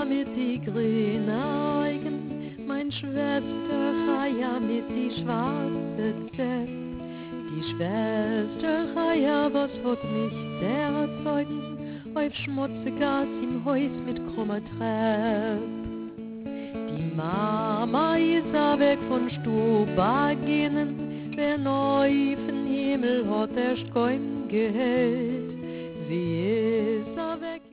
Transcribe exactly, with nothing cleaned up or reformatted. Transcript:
mit die grünen Augen, mein Schwester Chaya mit die schwarze Zett. Die Schwester Chaya, was hat mich erzeugen, auf schmutziger im Haus mit krummer Treppe. Die Mama ist a weg von Stuba gehen, wer neu von Himmel hat erst kein Geld. Sie ist a weg.